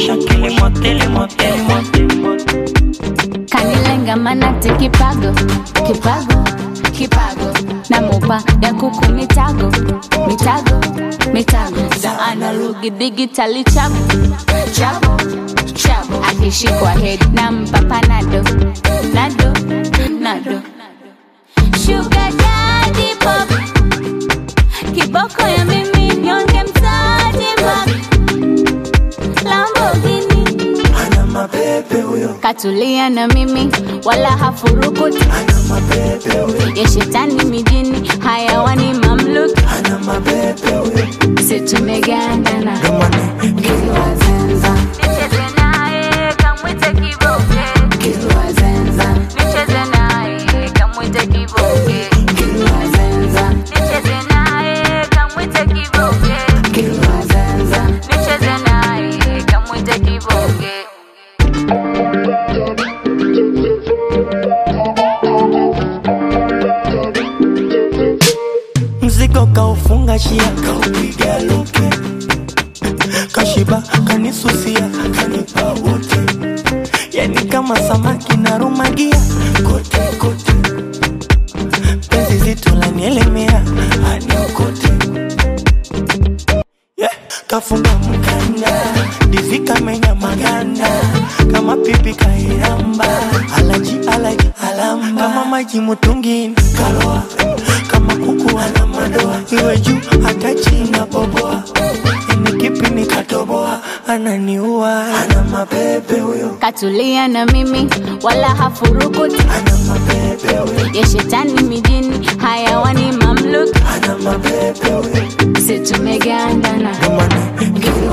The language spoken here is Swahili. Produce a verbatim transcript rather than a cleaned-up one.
kisha kilimo telemo telemo. Kanilenga manati kipago, kipago, kipago. Namupa ya kuku mitago, mitago, mitago. Za analogi digitali chabu, chabu, chabu. Akishikwa head nampa panado, nado, nado. Sugar daddy pop, kiboko ya mimi nyonge mtaji mak. Lamborghini ana mapepe huyo, katulia na mimi wala hafurukuti. ana mapepe huyo, ya shetani mijini hayawani mamluki. ana mapepe huyo, si tumegandana gamane Kilwa zenza nicheze nae kamwite kiboke. Kilwa zenza nicheze nae kamwite kiboke. Kilwa zenza nicheze nae kamwite kiboke. Kilwa zenza nicheze nae kamwite kiboke. mzigo kaufunga shia, kaupiga luke, kashiba kanisusia, kanipa wote, yani kama samaki na rumagia, kote kote, penzi zito la nielemea, hadi ukote, yeah. Kafunga mkanda, divika menya maganda, kama pipi kairamba, alaji alaji alamba, kama maji mutungini, kaloa, kama kuku ana madoa, iwe juu hata chini boboa, ini kipi nikatoboa, ananiua, ana mapepe huyo, katulia na mimi wala hafurukuti. ana mapepe huyo, ya shetani mijini hayawani mamluki. ana mapepe huyo, si tumegandana gamane